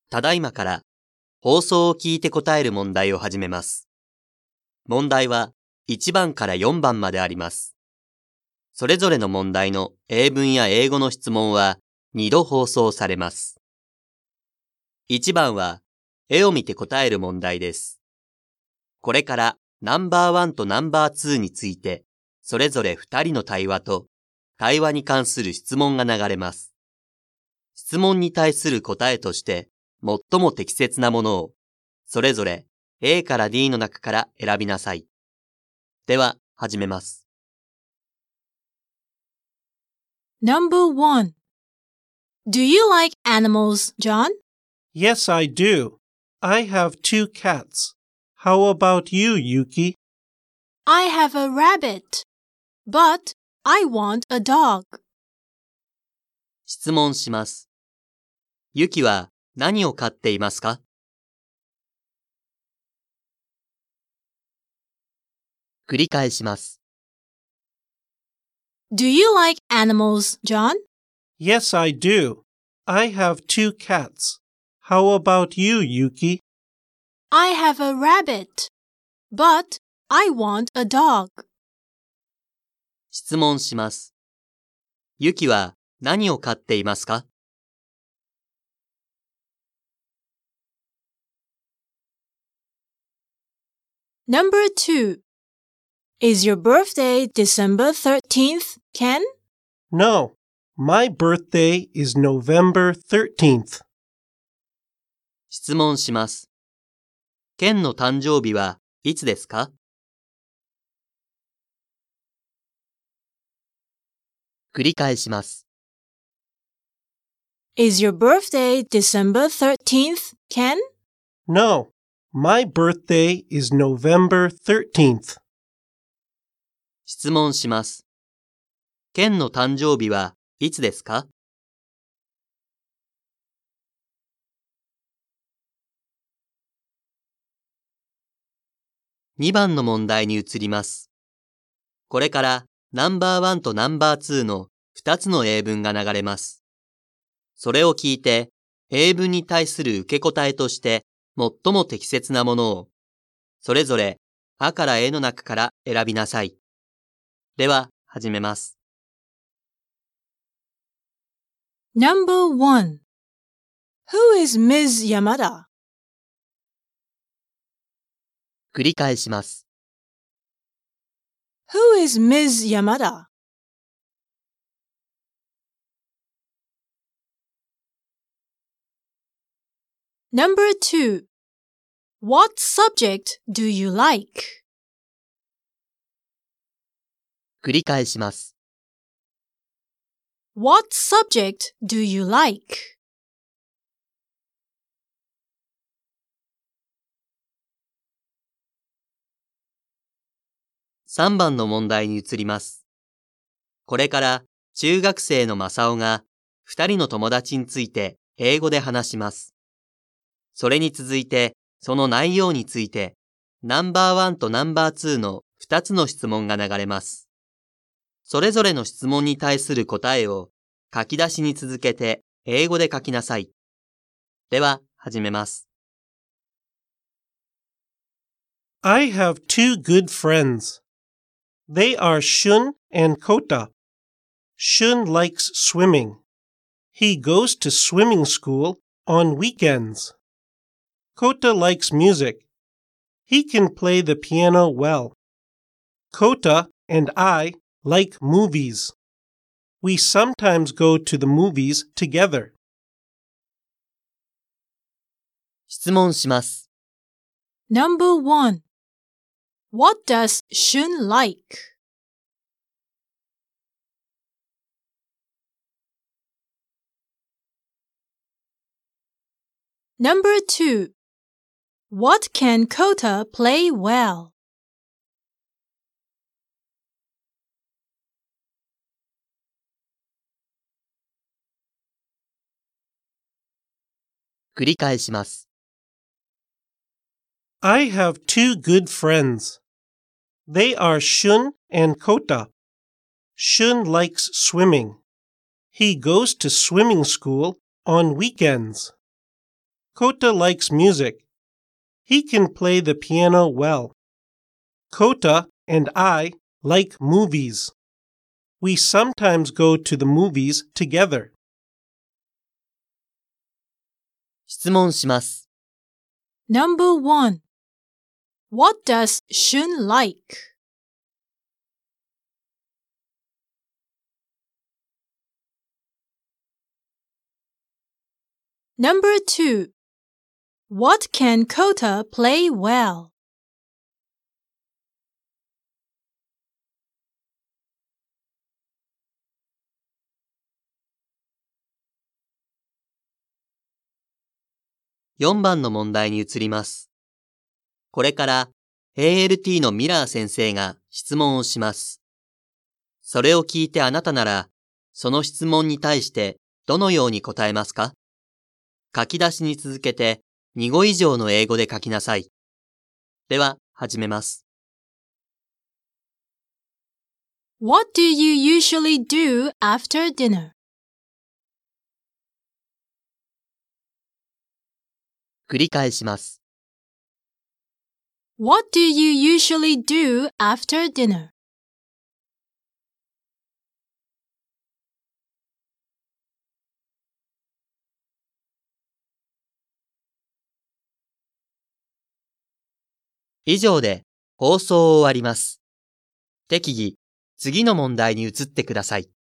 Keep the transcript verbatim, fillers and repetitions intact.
ただいまから放送を聞いて答える問題を始めます。問題はいちばんからよんばんまであります。それぞれの問題の英文や英語の質問はにど放送されます。いちばんは絵を見て答える問題です。これからナンバーワンとナンバーツーについてそれぞれふたりの対話と対話に関する質問が流れます。質問に対する答えとして最も適切なものをそれぞれ A から D の中から選びなさい。では始めます。 Number one. Do you like animals, John? Yes, I do. I have two cats. How about you, Yuki? I have a rabbit, but I want a dog. 質問します。ユキは何を飼っていますか？繰り返します。 Do you like animals, John? Yes, I do. I have two cats. How about you, Yuki? I have a rabbit, but I want a dog. 質問します。ユキは何を飼っていますか？ Number two. Is your birthday December thirteenth, Ken? No, my birthday is November thirteenth. 質問します。ケンの誕生日はいつですか？繰り返します。 Is your birthday December thirteenth, Ken? No, my birthday is November thirteenth. 質問します。ケンの誕生日はいつですか？にばんの問題に移ります。これからナンバーワンとナンバーツーのふたつの英文が流れます。それを聞いて英文に対する受け答えとして最も適切なものをそれぞれあからえの中から選びなさい。では始めます。 Number one. Who is Miz Yamada? 繰り返します。 Who is Miz Yamada? Number two. What subject do you like? 繰り返します。 What subject do you like? さんばんの問題に移ります。これから中学生のマサオがふたりの友達について英語で話します。それに続いてその内容についてナンバーワンとナンバーツーのふたつの質問が流れます。それぞれの質問に対する答えを書き出しに続けて英語で書きなさい。では始めます。 I have two good friends. They are Shun and Kota. Shun likes swimming. He goes to swimming school on weekends. Kota likes music. He can play the piano well. Kota and I like movies. We sometimes go to the movies together. 質問します。 Number one. What does Shun like? Number two. What can Kota play well? (繰り返します。 I have two good friends. They are Shun and Kota. Shun likes swimming. He goes to swimming school on weekends. Kota likes music. He can play the piano well. Kota and I like movies. We sometimes go to the movies together. 質問します。 Number one. What does Shun like? Number two. What can Kota play well? よんばんの問題に移ります。これから エーエルティー のミラー先生が質問をします。それを聞いてあなたなら、その質問に対してどのように答えますか？書き出しに続けてに語以上の英語で書きなさい。では、始めます。 What do you usually do after dinner? 繰り返します。 What do you usually do after dinner? 以上で放送を終わります。適宜、次の問題に移ってください。